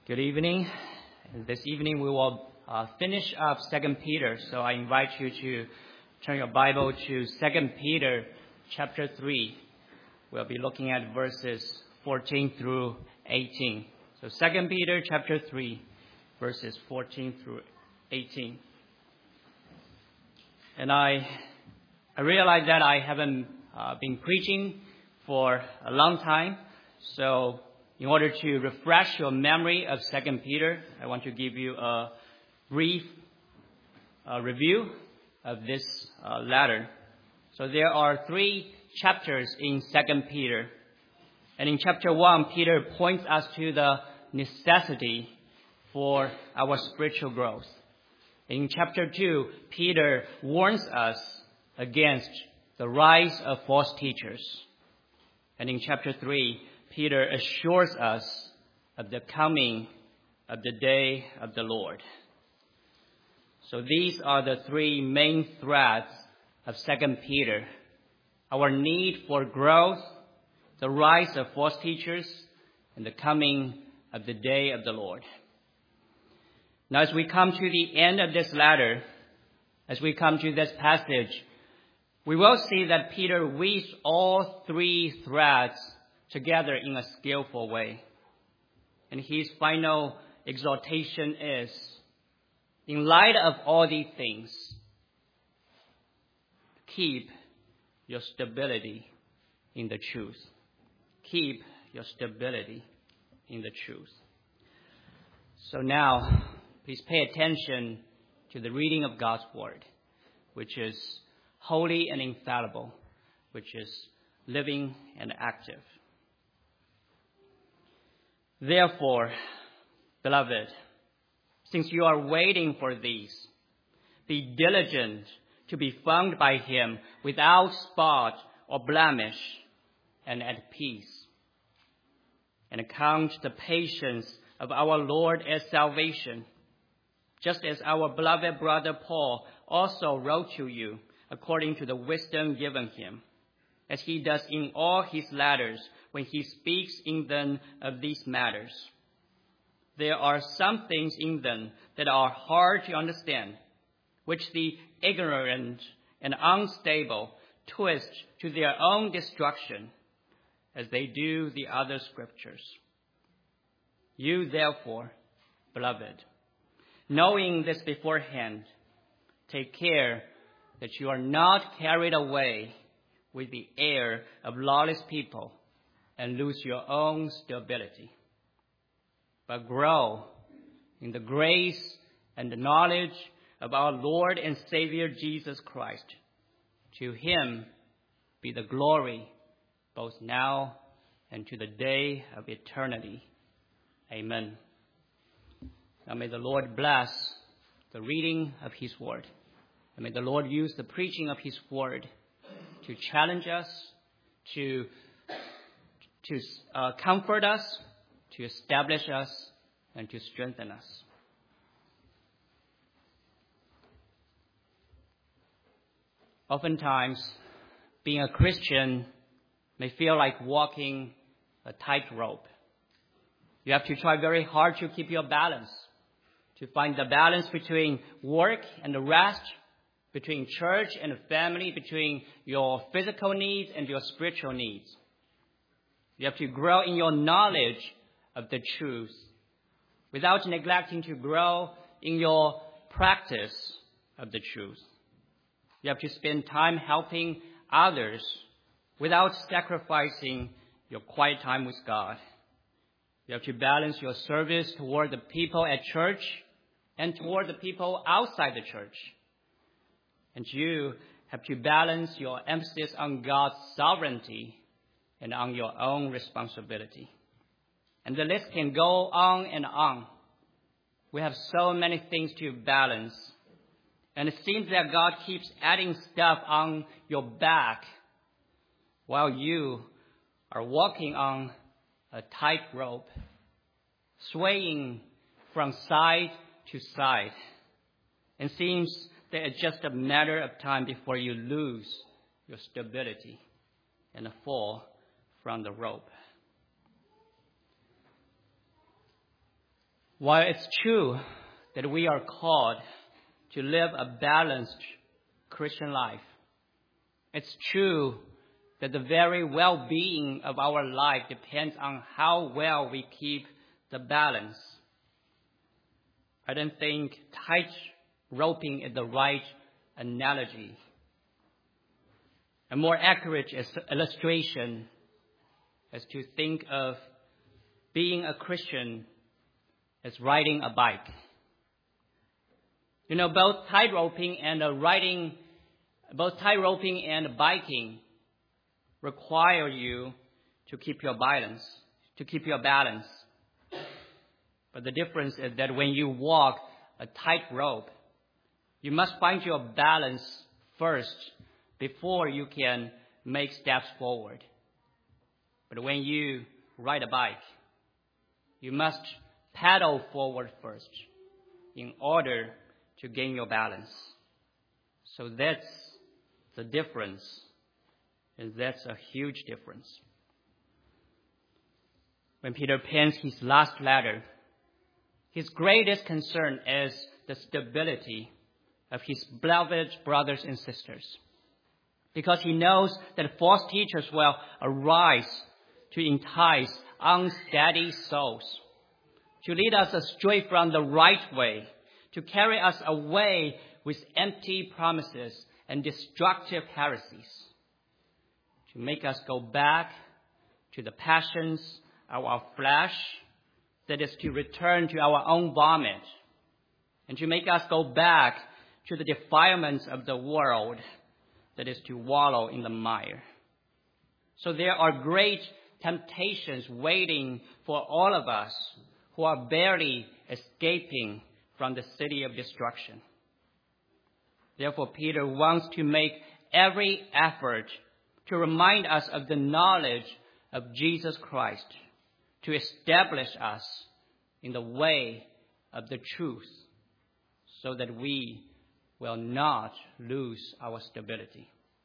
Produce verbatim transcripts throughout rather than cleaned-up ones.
Good evening. This evening we will uh, finish up Second Peter. So I invite you to turn your Bible to Second Peter chapter three. We'll be looking at verses fourteen through eighteen. So Second Peter chapter three, verses fourteen through eighteen. And I, I realize that I haven't uh, been preaching for a long time. So in order to refresh your memory of Second Peter, I want to give you a brief uh, review of this uh, letter. So there are three chapters in Second Peter. And in chapter one, Peter points us to the necessity for our spiritual growth. In chapter two, Peter warns us against the rise of false teachers. And in chapter three, Peter assures us of the coming of the day of the Lord. So these are the three main threads of Second Peter: our need for growth, the rise of false teachers, and the coming of the day of the Lord. Now, as we come to the end of this letter, as we come to this passage, we will see that Peter weaves all three threads together in a skillful way. And his final exhortation is, in light of all these things, keep your stability in the truth. Keep your stability in the truth. So now, please pay attention to the reading of God's Word, which is holy and infallible, which is living and active. Therefore, beloved, since you are waiting for these, be diligent to be found by him without spot or blemish and at peace. And count the patience of our Lord as salvation, just as our beloved brother Paul also wrote to you according to the wisdom given him, as he does in all his letters when he speaks in them of these matters. There are some things in them that are hard to understand, which the ignorant and unstable twist to their own destruction, as they do the other scriptures. You therefore, beloved, knowing this beforehand, take care that you are not carried away with the air of lawless people and lose your own stability, but grow in the grace and the knowledge of our Lord and Savior Jesus Christ. To him be the glory both now and to the day of eternity. Amen. Now may the Lord bless the reading of his word. And may the Lord use the preaching of his word to challenge us, to, to uh, comfort us, to establish us, and to strengthen us. Oftentimes, being a Christian may feel like walking a tightrope. You have to try very hard to keep your balance, to find the balance between work and the rest, between church and family, between your physical needs and your spiritual needs. You have to grow in your knowledge of the truth without neglecting to grow in your practice of the truth. You have to spend time helping others without sacrificing your quiet time with God. You have to balance your service toward the people at church and toward the people outside the church. And you have to balance your emphasis on God's sovereignty and on your own responsibility. And the list can go on and on. We have so many things to balance. And it seems that God keeps adding stuff on your back while you are walking on a tightrope, swaying from side to side. It seems that it's just a matter of time before you lose your stability and fall from the rope. While it's true that we are called to live a balanced Christian life, it's true that the very well-being of our life depends on how well we keep the balance. I don't think tight roping is the right analogy. A more accurate illustration is to think of being a Christian as riding a bike. You know, both tight roping and uh, riding, both tight roping and biking require you to keep your balance, to keep your balance. But the difference is that when you walk a tight rope, you must find your balance first before you can make steps forward. But when you ride a bike, you must paddle forward first in order to gain your balance. So that's the difference, and that's a huge difference. When Peter pens his last letter, his greatest concern is the stability of his beloved brothers and sisters, because he knows that false teachers will arise to entice unsteady souls, to lead us astray from the right way, to carry us away with empty promises and destructive heresies, to make us go back to the passions of our flesh, that is to return to our own vomit, and to make us go back to the defilements of the world, that is to wallow in the mire. So there are great temptations waiting for all of us who are barely escaping from the city of destruction. Therefore, Peter wants to make every effort to remind us of the knowledge of Jesus Christ, to establish us in the way of the truth, so that we will not lose our stability.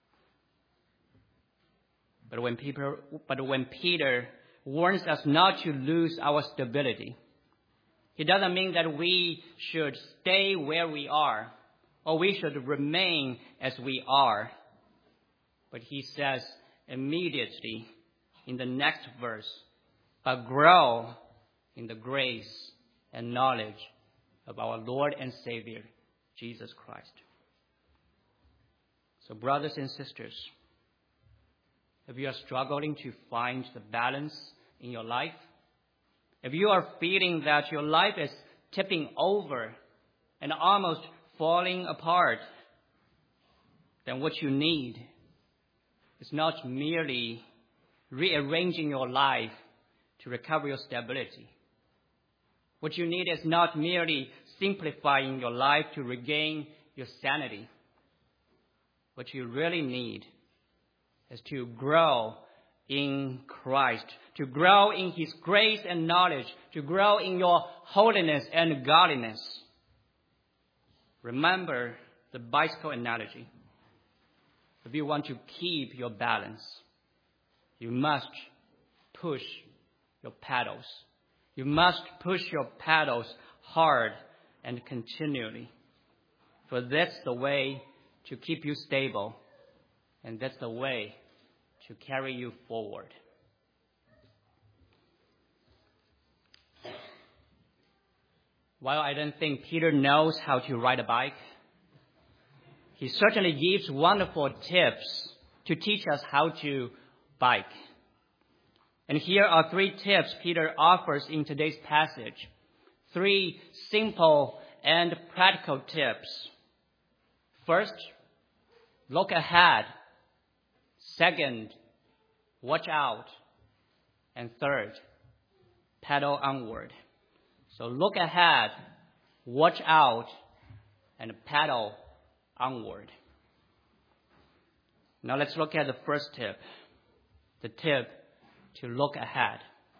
But when Peter, but when Peter warns us not to lose our stability, he doesn't mean that we should stay where we are, or we should remain as we are. But he says immediately in the next verse, but grow in the grace and knowledge of our Lord and Savior, Jesus Christ. So brothers and sisters, if you are struggling to find the balance in your life, if you are feeling that your life is tipping over and almost falling apart, then what you need is not merely rearranging your life to recover your stability. What you need is not merely simplifying your life to regain your sanity. What you really need is to grow in Christ, to grow in His grace and knowledge, to grow in your holiness and godliness. Remember the bicycle analogy. If you want to keep your balance, you must push your pedals. You must push your pedals hard and continually. For that's the way to keep you stable, and that's the way to carry you forward. While I don't think Peter knows how to ride a bike, he certainly gives wonderful tips to teach us how to bike. And here are three tips Peter offers in today's passage. Three simple and practical tips. First, look ahead. Second, watch out. And third, pedal onward. So look ahead, watch out, and pedal onward. Now let's look at the first tip. The tip to look ahead.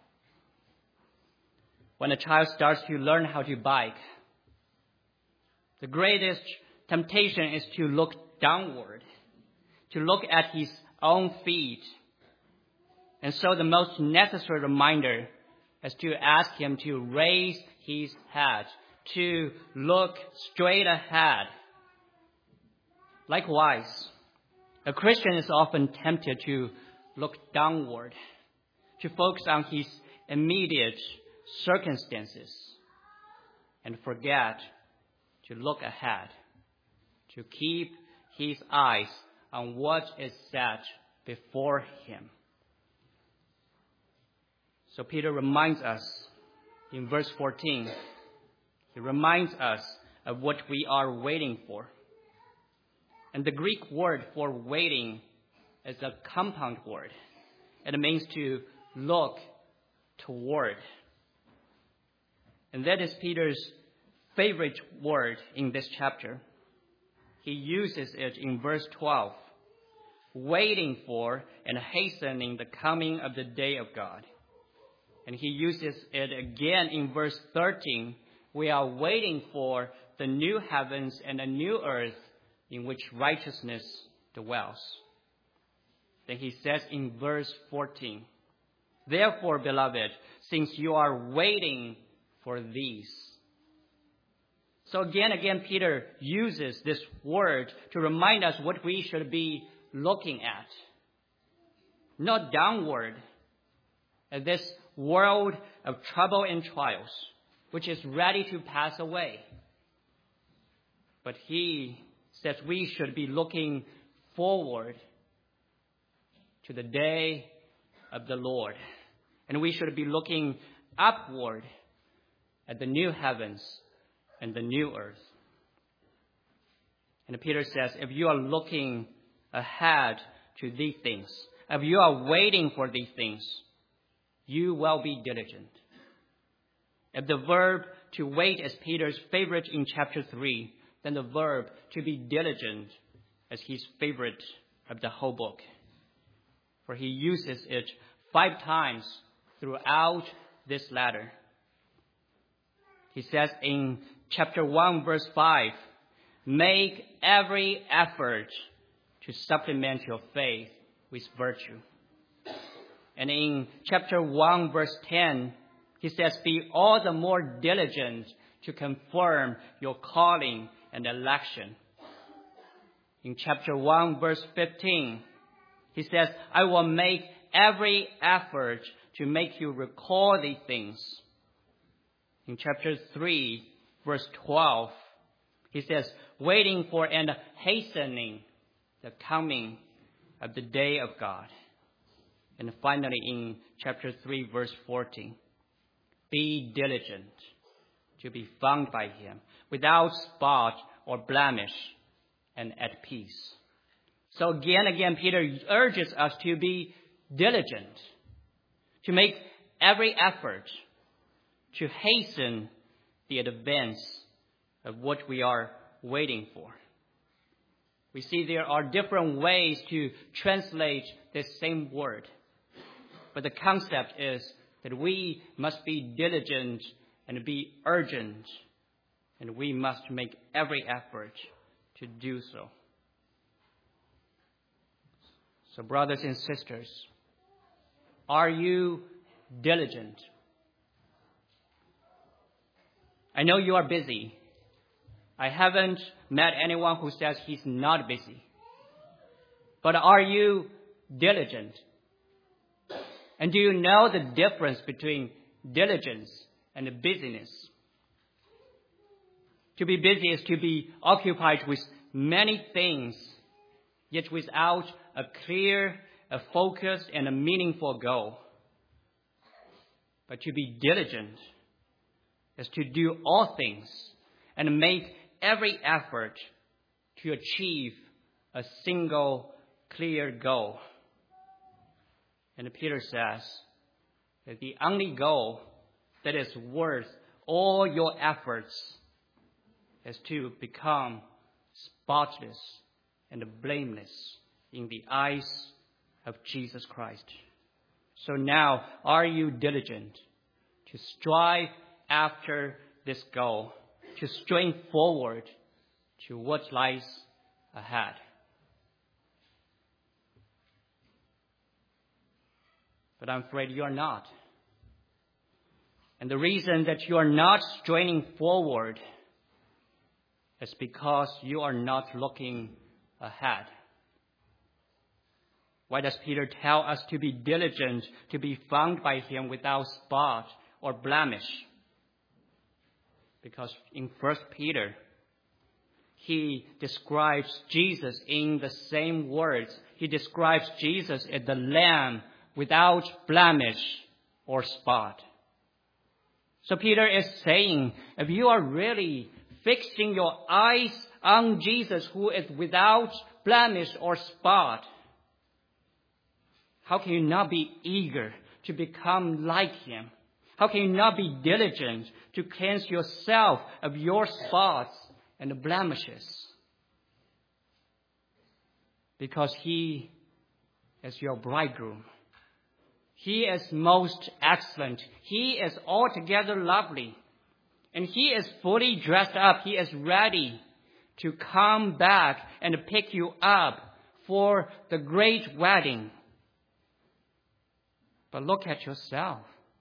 When a child starts to learn how to bike, the greatest temptation is to look downward, to look at his own feet. And so the most necessary reminder is to ask him to raise his head, to look straight ahead. Likewise, a Christian is often tempted to look downward, to focus on his immediate circumstances, and forget to look ahead, to keep his eyes on what is set before him. So Peter reminds us in verse fourteen, he reminds us of what we are waiting for. And the Greek word for waiting is a compound word. It means to look toward. And that is Peter's favorite word in this chapter. He uses it in verse twelve, waiting for and hastening the coming of the day of God. And he uses it again in verse thirteen. We are waiting for the new heavens and a new earth in which righteousness dwells. Then he says in verse fourteen, therefore, beloved, since you are waiting for these. So again, again, Peter uses this word to remind us what we should be looking at. Not downward at this world of trouble and trials, which is ready to pass away. But he says we should be looking forward to the day of the Lord. And we should be looking upward at the new heavens and the new earth. And Peter says, if you are looking ahead to these things, if you are waiting for these things, you will be diligent. If the verb to wait is Peter's favorite in chapter three, then the verb to be diligent is his favorite of the whole book. For he uses it five times throughout this letter. He says in chapter one, verse five, make every effort to supplement your faith with virtue. And in chapter one, verse ten, he says, be all the more diligent to confirm your calling and election. In chapter one, verse fifteen, he says, I will make every effort to make you recall these things. In chapter three, verse twelve, he says, waiting for and hastening the coming of the day of God. And finally, in chapter three, verse fourteen, be diligent to be found by him, without spot or blemish, and at peace. So again, again, Peter urges us to be diligent, to make every effort to hasten the advance of what we are waiting for. We see there are different ways to translate this same word. But the concept is that we must be diligent and be urgent, and we must make every effort to do so. So, brothers and sisters, are you diligent? I know you are busy. I haven't met anyone who says he's not busy. But are you diligent? And do you know the difference between diligence and busyness? To be busy is to be occupied with many things, yet without a clear, a focused, and a meaningful goal. But to be diligent is to do all things and make every effort to achieve a single clear goal. And Peter says that the only goal that is worth all your efforts is to become spotless and blameless in the eyes of Jesus Christ. So now, are you diligent to strive after this goal, to strain forward to what lies ahead? But I'm afraid you are not. And the reason that you are not straining forward is because you are not looking ahead. Why does Peter tell us to be diligent, to be found by him without spot or blemish? Because in First Peter, he describes Jesus in the same words. He describes Jesus as the Lamb without blemish or spot. So Peter is saying, if you are really fixing your eyes on Jesus, who is without blemish or spot, how can you not be eager to become like him? How can you not be diligent to cleanse yourself of your spots and blemishes? Because he is your bridegroom. He is most excellent. He is altogether lovely. And he is fully dressed up. He is ready to come back and pick you up for the great wedding. But look at yourself.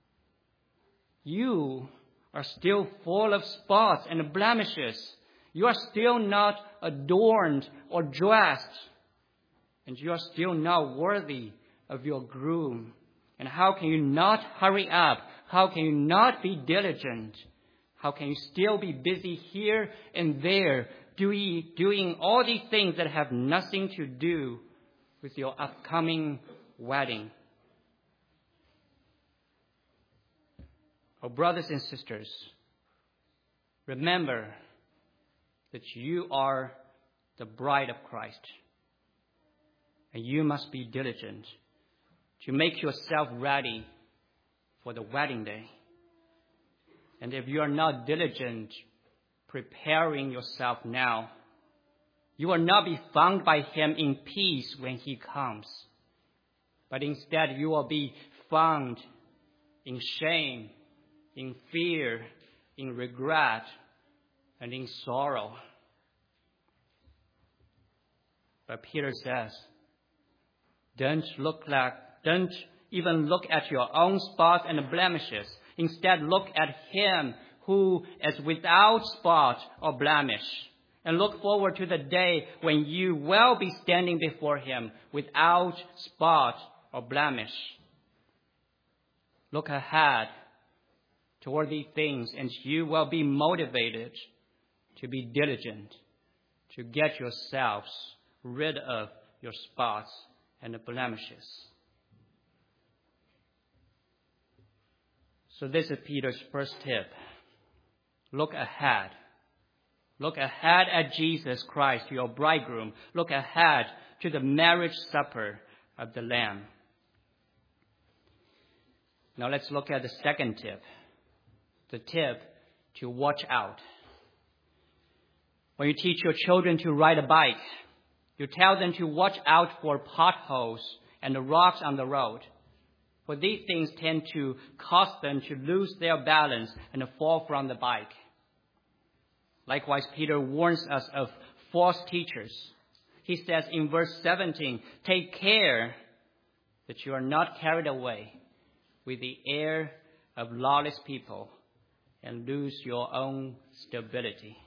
You are still full of spots and blemishes. You are still not adorned or dressed. And you are still not worthy of your groom. And how can you not hurry up? How can you not be diligent? How can you still be busy here and there, doing, doing all these things that have nothing to do with your upcoming wedding? Oh, brothers and sisters, remember that you are the bride of Christ. And you must be diligent to make yourself ready for the wedding day. And if you are not diligent preparing yourself now, you will not be found by him in peace when he comes. But instead you will be found in shame, in fear, in regret, and in sorrow. But Peter says, don't look like, don't even look at your own spots and blemishes. Instead, look at him who is without spot or blemish. And look forward to the day when you will be standing before him without spot or blemish. Look ahead toward these things, and you will be motivated to be diligent, to get yourselves rid of your spots and blemishes. So this is Peter's first tip. Look ahead. Look ahead at Jesus Christ, your bridegroom. Look ahead to the marriage supper of the Lamb. Now let's look at the second tip. The tip to watch out. When you teach your children to ride a bike, you tell them to watch out for potholes and the rocks on the road. For these things tend to cause them to lose their balance and fall from the bike. Likewise, Peter warns us of false teachers. He says in verse seventeen, take care that you are not carried away with the air of lawless people and lose your own stability.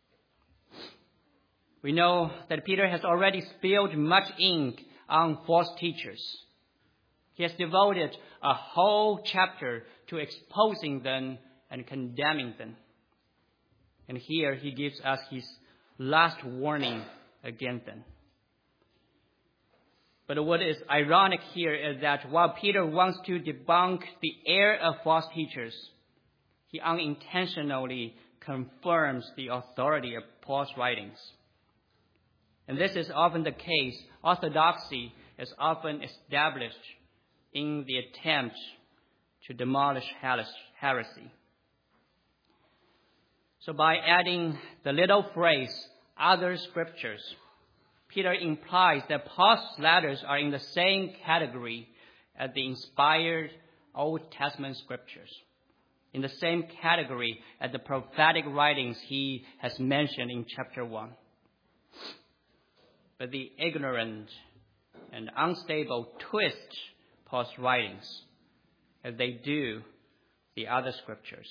We know that Peter has already spilled much ink on false teachers. He has devoted a whole chapter to exposing them and condemning them. And here he gives us his last warning against them. But what is ironic here is that while Peter wants to debunk the error of false teachers, he unintentionally confirms the authority of Paul's writings. And this is often the case. Orthodoxy is often established in the attempt to demolish heresy. So by adding the little phrase, other scriptures, Peter implies that Paul's letters are in the same category as the inspired Old Testament scriptures, in the same category as the prophetic writings he has mentioned in chapter one. But the ignorant and unstable twist Paul's writings, as they do the other scriptures.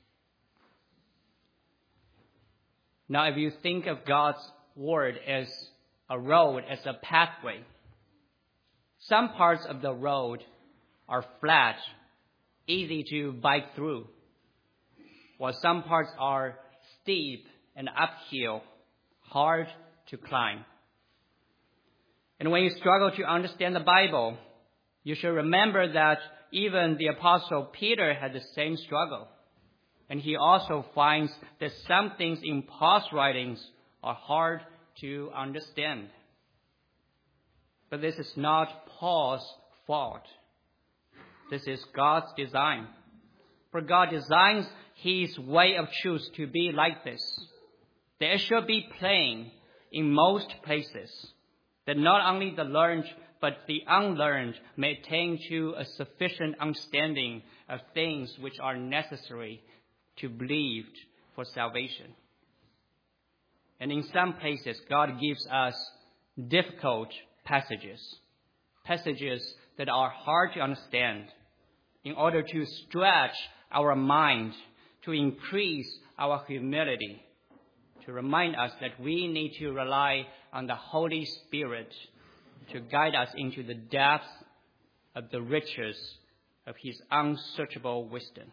Now, if you think of God's word as a road, as a pathway, some parts of the road are flat, easy to bike through, while some parts are steep and uphill, hard to climb. And when you struggle to understand the Bible, you should remember that even the Apostle Peter had the same struggle. And he also finds that some things in Paul's writings are hard to understand. But this is not Paul's fault. This is God's design. For God designs his way of truth to be like this. That it should be plain in most places, that not only the learned but the unlearned may attain to a sufficient understanding of things which are necessary to believe for salvation. And in some places, God gives us difficult passages, passages that are hard to understand, in order to stretch our mind, to increase our humility, to remind us that we need to rely on the Holy Spirit to guide us into the depths of the riches of his unsearchable wisdom.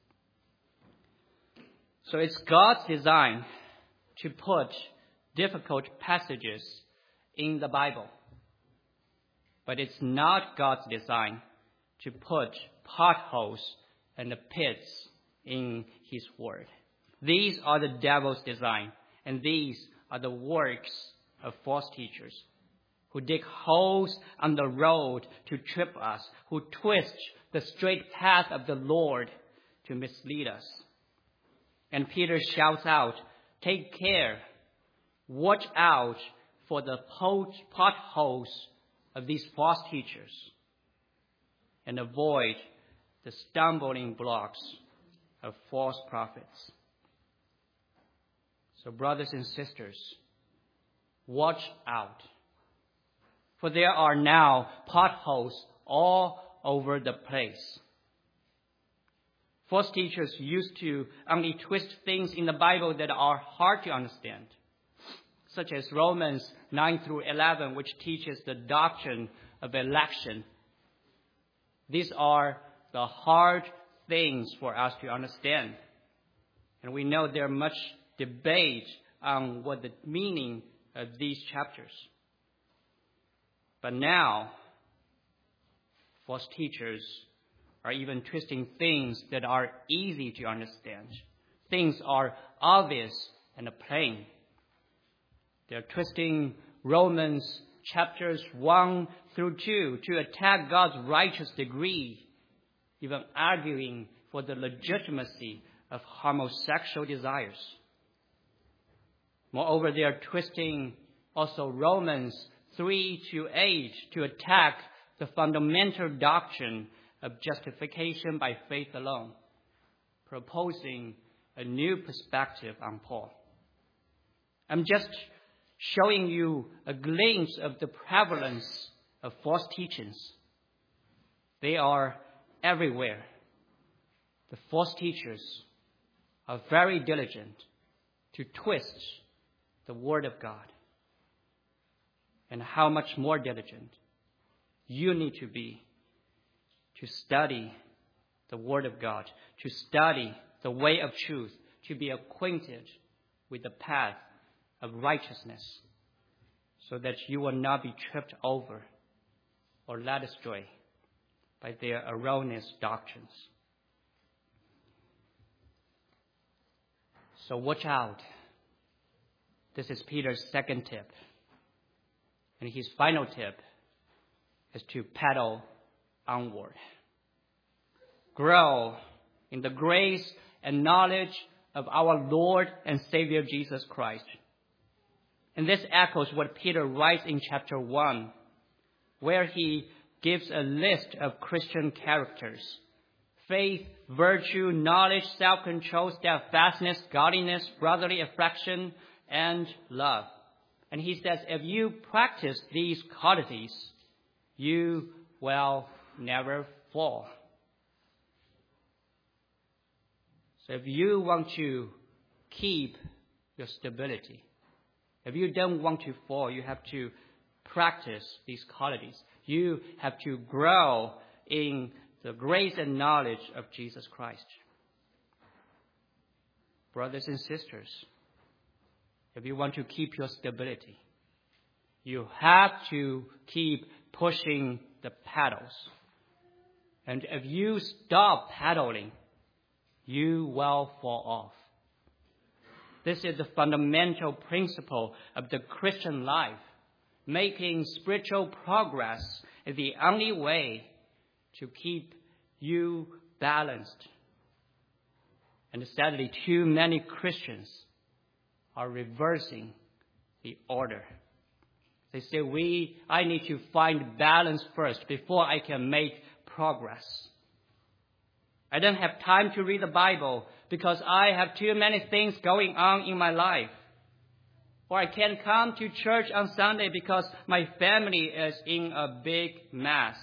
So it's God's design to put difficult passages in the Bible. But it's not God's design to put potholes and pits in his word. These are the devil's design, and these are the works of false teachers who dig holes on the road to trip us, who twist the straight path of the Lord to mislead us. And Peter shouts out, "Take care, watch out for the potholes of these false teachers, and avoid the stumbling blocks of false prophets." So brothers and sisters, watch out. For there are now potholes all over the place. False teachers used to only twist things in the Bible that are hard to understand, such as Romans nine through eleven, which teaches the doctrine of election. These are the hard things for us to understand. And we know there's much debate on what the meaning of these chapters. But now, false teachers are even twisting things that are easy to understand. Things are obvious and plain. They're twisting Romans chapters one through two to attack God's righteous decree, even arguing for the legitimacy of homosexual desires. Moreover, they are twisting also Romans three to eight to attack the fundamental doctrine of justification by faith alone, proposing a new perspective on Paul. I'm just showing you a glimpse of the prevalence of false teachings. They are everywhere. The false teachers are very diligent to twist the Word of God. And how much more diligent you need to be to study the Word of God, to study the way of truth, to be acquainted with the path of righteousness, so that you will not be tripped over or led astray by their erroneous doctrines. So watch out. This is Peter's second tip. And his final tip is to pedal onward. Grow in the grace and knowledge of our Lord and Savior Jesus Christ. And this echoes what Peter writes in chapter one, where he gives a list of Christian characters: faith, virtue, knowledge, self-control, steadfastness, godliness, brotherly affection, and love. And he says, if you practice these qualities, you will never fall. So if you want to keep your stability, if you don't want to fall, you have to practice these qualities. You have to grow in the grace and knowledge of Jesus Christ. Brothers and sisters, if you want to keep your stability, you have to keep pushing the paddles. And if you stop paddling, you will fall off. This is the fundamental principle of the Christian life. Making spiritual progress is the only way to keep you balanced. And sadly, too many Christians are reversing the order. They say, we, I need to find balance first before I can make progress. I don't have time to read the Bible because I have too many things going on in my life. Or I can't come to church on Sunday because my family is in a big mess.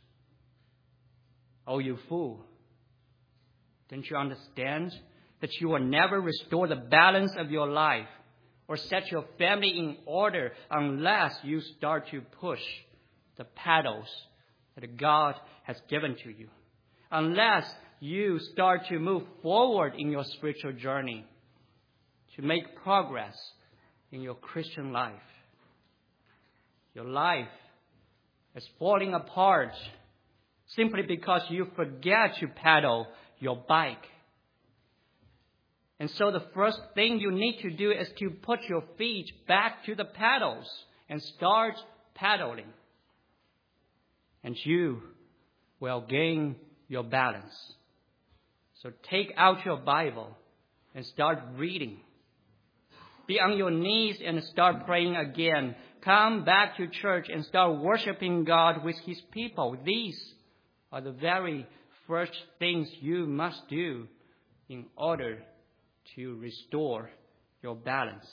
Oh, you fool. Don't you understand that you will never restore the balance of your life or set your family in order unless you start to push the paddles that God has given to you? Unless you start to move forward in your spiritual journey, to make progress in your Christian life. Your life is falling apart simply because you forget to paddle your bike. And so the first thing you need to do is to put your feet back to the paddles and start paddling. And you will gain your balance. So take out your Bible and start reading. Be on your knees and start praying again. Come back to church and start worshiping God with His people. These are the very first things you must do in order to restore your balance.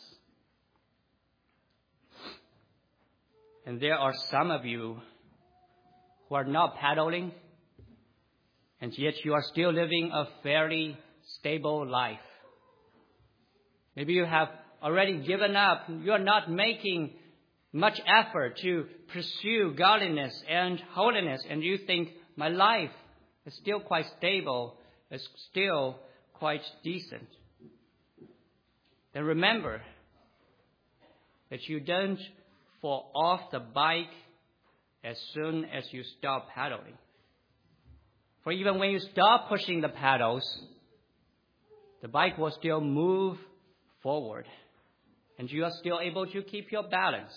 And there are some of you who are not paddling, and yet you are still living a fairly stable life. Maybe you have already given up. You are not making much effort to pursue godliness and holiness, and you think, my life is still quite stable, is still quite decent. Then remember that you don't fall off the bike as soon as you stop paddling. For even when you stop pushing the paddles, the bike will still move forward, and you are still able to keep your balance.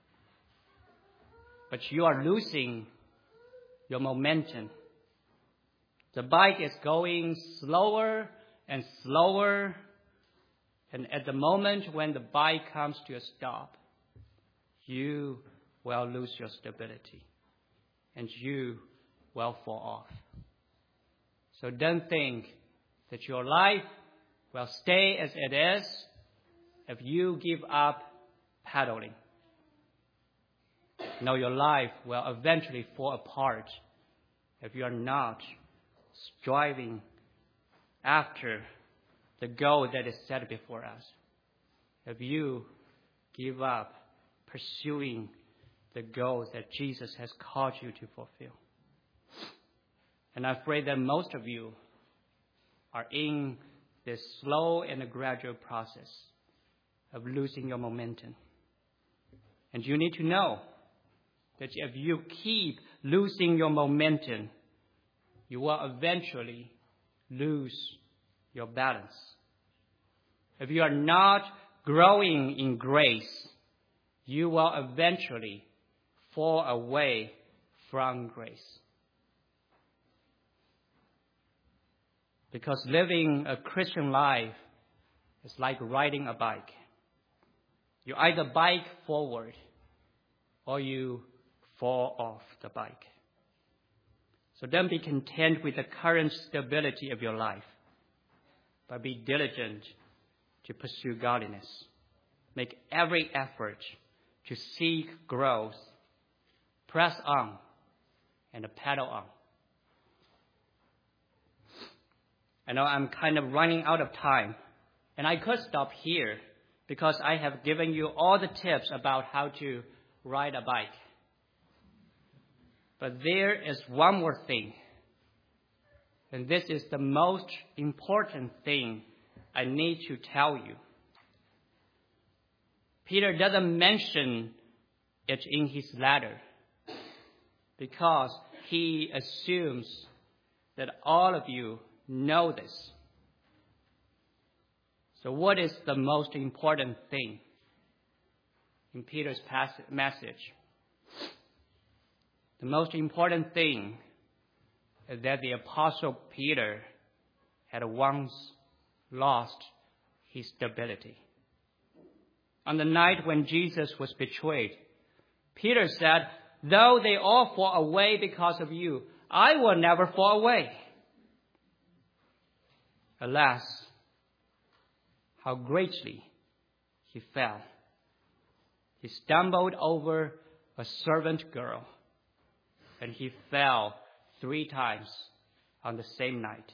But you are losing your momentum. The bike is going slower and slower, and at the moment when the bike comes to a stop, you will lose your stability, and you will fall off. So don't think that your life will stay as it is if you give up paddling. No, your life will eventually fall apart if you are not striving after the goal that is set before us. If you give up pursuing the goals that Jesus has called you to fulfill. And I pray that most of you are in this slow and gradual process of losing your momentum. And you need to know that if you keep losing your momentum, you will eventually lose your balance. If you are not growing in grace, you will eventually fall away from grace. Because living a Christian life is like riding a bike. You either bike forward or you fall off the bike. So don't be content with the current stability of your life, but be diligent to pursue godliness. Make every effort to seek growth. Press on and paddle on. I know I'm kind of running out of time, and I could stop here because I have given you all the tips about how to ride a bike. But there is one more thing, and this is the most important thing I need to tell you. Peter doesn't mention it in his letter because he assumes that all of you know this. So what is the most important thing in Peter's message? The most important thing is that the Apostle Peter had once lost his stability. On the night when Jesus was betrayed, Peter said, "Though they all fall away because of you, I will never fall away." Alas, how greatly he fell. He stumbled over a servant girl, and he fell three times on the same night.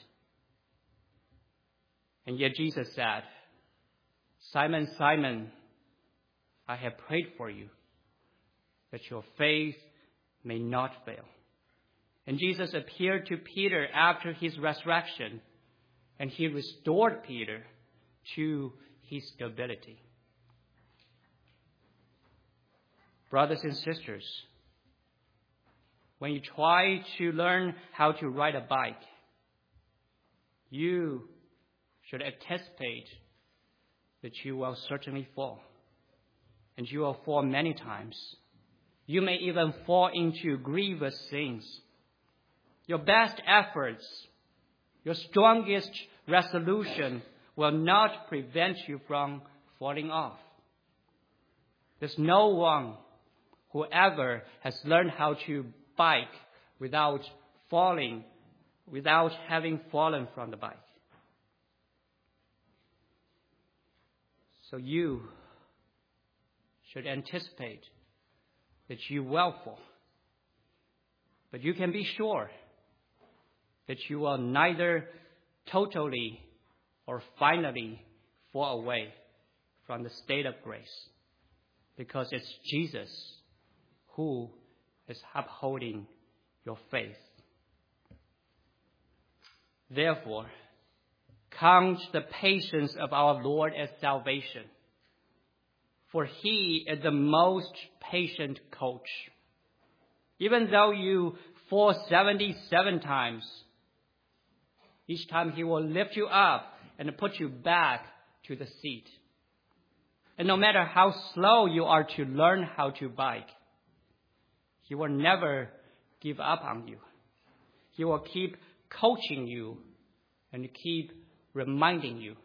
And yet Jesus said, "Simon, Simon, I have prayed for you, that your faith may not fail." And Jesus appeared to Peter after his resurrection, and he restored Peter to his stability. Brothers and sisters, when you try to learn how to ride a bike, you should anticipate that you will certainly fall. And you will fall many times. You may even fall into grievous sins. Your best efforts, your strongest resolution will not prevent you from falling off. There's no one who ever has learned how to bike without falling, without having fallen from the bike. So you should anticipate that you will fall. But you can be sure that you will neither totally or finally fall away from the state of grace, because it's Jesus who is upholding your faith. Therefore, count the patience of our Lord as salvation, for he is the most patient coach. Even though you fall seventy-seven times, each time he will lift you up and put you back to the seat. And no matter how slow you are to learn how to bike, he will never give up on you. He will keep coaching you and keep reminding you.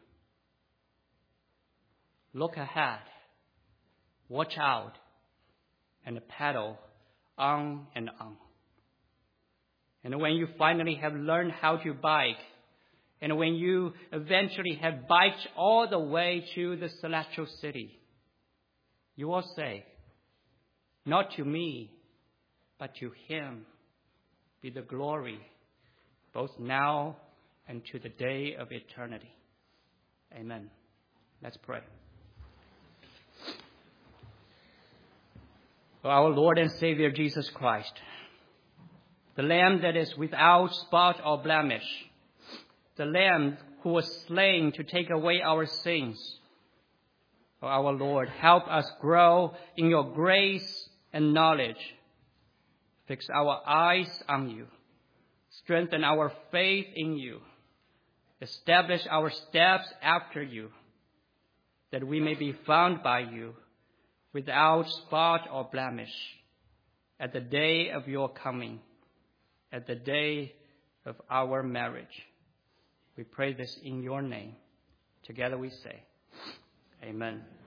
Look ahead, watch out, and pedal on and on. And when you finally have learned how to bike, and when you eventually have biked all the way to the celestial city, you will say, "Not to me, but to him be the glory, both now and to the day of eternity." Amen. Let's pray. O our Lord and Savior Jesus Christ, the Lamb that is without spot or blemish, the Lamb who was slain to take away our sins. O our Lord, help us grow in your grace and knowledge. Fix our eyes on you. Strengthen our faith in you. Establish our steps after you, that we may be found by you without spot or blemish at the day of your coming, at the day of our marriage. We pray this in your name. Together we say, Amen.